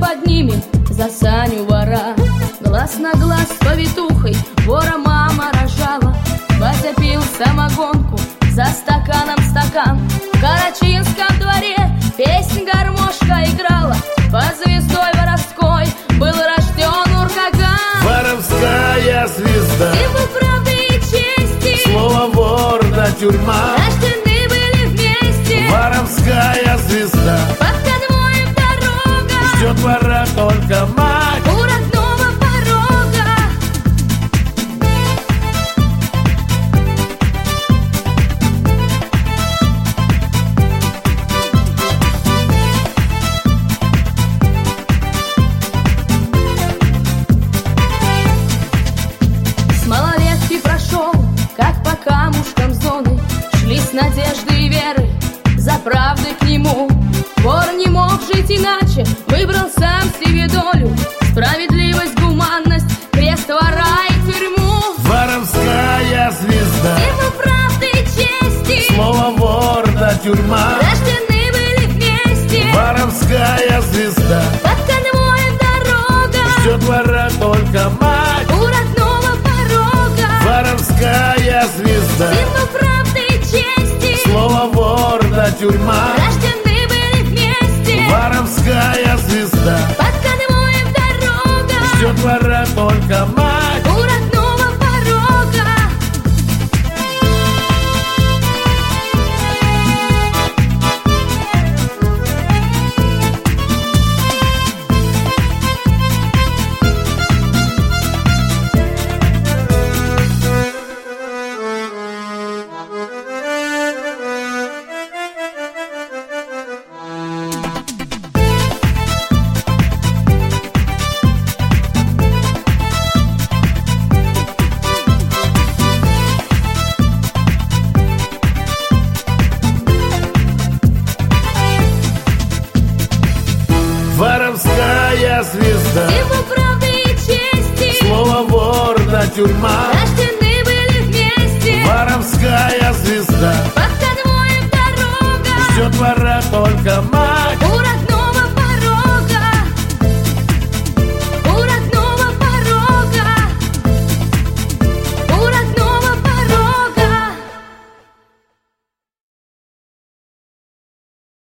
поднимем за Саню вора. Глаз на глаз с повитухой вора мама рожала. Батя пил самогонку, за стаканом стакан. В Карачинском дворе песнь гармошка играла. Под звездой воровской был рожден ураган. Воровская звезда, Символ правды и чести, слово вор да тюрьма. рождены были вместе. Воровская звезда, Под конвоем дорога, ждет вора только мать. у родного порога. С малолетки прошел, как по камушкам зоны, шли с надеждой и верой за правдой к нему. Вор не мог жить иначе, выбрал сам себе долю. Справедливость, гуманность, крест вора и тюрьму. Воровская звезда, Символ правды и чести, слово вор да тюрьма. рождены были вместе. Воровская звезда, Под конвоем дорога, ждет вора только мать. у родного порога. Воровская звезда, Символ правды и чести, слово вор да тюрьма. рождены были вместе. Воровская звезда, Под конвоем дорога, ждет вора только мать. у родного порога. Воровская звезда, Символ правды и чести, слово вор да тюрьма. рождены